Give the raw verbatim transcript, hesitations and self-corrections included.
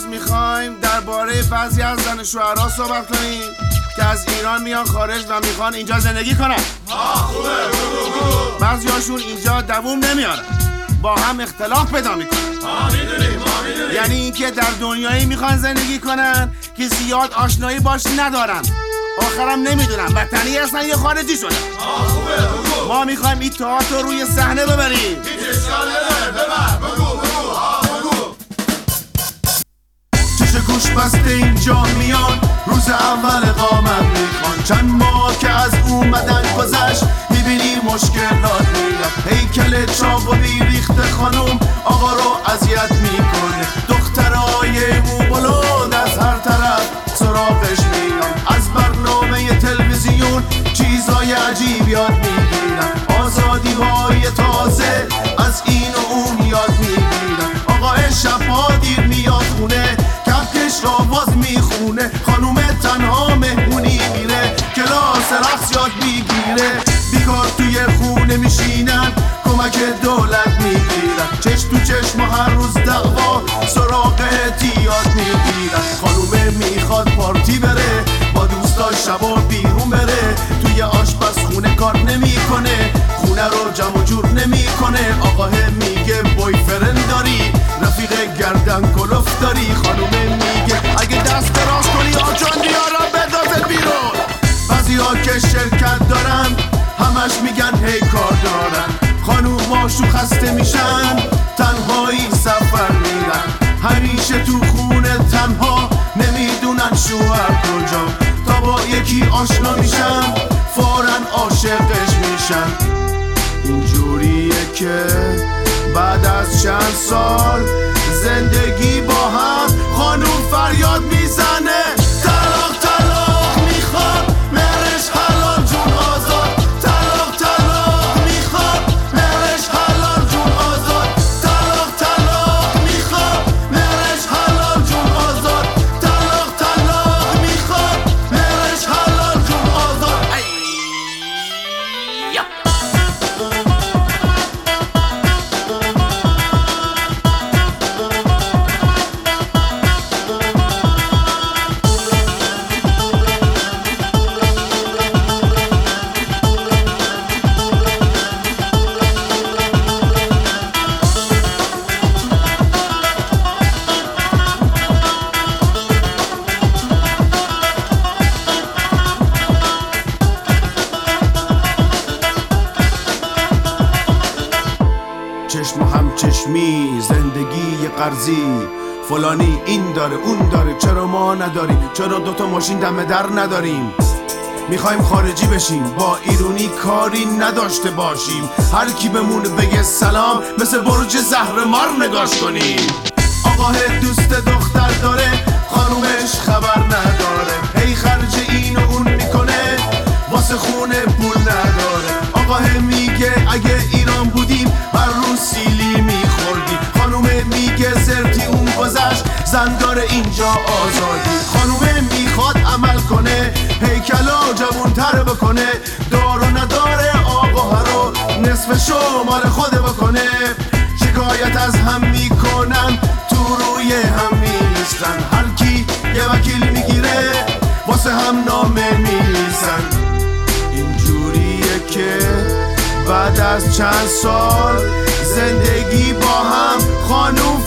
امروز میخوایم درباره بعضی از زن شوهرها صحبت کنیم که از ایران میان خارج و میخوان اینجا زندگی کنن. خوبه بعضی هاشون اینجا دووم نمیارن، با هم اختلاف پیدا میکنن. ما میدونیم ما میدونیم یعنی اینکه در دنیایی میخوان زندگی کنن که زیاد آشنایی باش ندارن، آخرم نمیدونن وطنی هستن یا خارجی شدن. خوبه بگو. ما میخوایم این تئاتر رو روی صحنه ببریم. هیچ اشکال نداره، ببر بگو بگو ها بگو. چش گوش بسته اینجا میان، روز اول اقامت میخوان. چند ماه که از اومدن گذشت میبینی مشکلات میاد. هیکل چاق و بیریخت خانوم آقا رو اذیت میکنه. دخترای مو بلند از هر طرف سراغش میان. از برنامه تلویزیون چیزای عجیب یاد میگیرن. آزادی های تازه از این و اون یاد میگیرن. آقا شبها دیر میاد خونه، کفکش را باز میخونه. خانوم تنها مهمونی میره، کلاس رقص یاد میگیره. بیکار توی خونه میشینن، کمک دولت میگیرن. چشم تو چشم هر روز دعوا سراغ احتیاط میگیرن. خانومه میخواد پارتی بره، با دوستاش شبا بیرون بره. توی آشپزخونه کار نمیکنه، خونه رو جمع و جور نمیکنه. آقا میگه بوی فرند داری، رفیق گردن کلوف داری. خانومه میگه اگه دست دراز کنی آجان بیارم بندازت بیرون. بعضی ها که شرکت دارن همش میگن هی کار دارن. خانوماشو خسته میشن، تنهایی سفر میرن. همیشه تو خونه تنها، نمیدونن شوهر کجا. تا با یکی آشنا میشن فوراً عاشقش میشن. اینجوریه که بعد از چند سال زندگی با هم خانوم فریاد میزنه. طلاق طلاق میخواد، مهرش حلال جون آزاد. طلاق طلاق میخواد، مهرش حلال جون آزاد. طلاق طلاق میخواد، مهرش حلال جون آزاد. طلاق طلاق میخواد، مهرش حلال جون آزاد. چشم هم چشمی، زندگی قرضی. فلانی این داره اون داره، چرا ما نداریم؟ چرا دوتا ماشین دم در نداریم؟ میخوایم خارجی بشیم، با ایرونی کاری نداشته باشیم. هر کی بمونه بگه سلام، مثل برج زهر مار نگاش کنیم. آقا دوست دختر داره، خانومش خبر نداره. هی خرج این و اون میکنه، واسه خونه پول نداره. آقا میگه اگه ایران بودیم هر روز سیلی میخوردیم. خانومه میگه زرتی اون گذشت، زن داره اینجا آزادی. خانومه میخواد عمل کنه، هیکلا جوون تر بکنه. دار و نداره آقا رو نصف شو مال خود بکنه. شکایت از هم میکنن، تو روی هم میستن. هر کی یه وکیل میگیره، واسه هم نامه میریزن. اینجوریه که بعد از چند سال زندگی با هم خانوم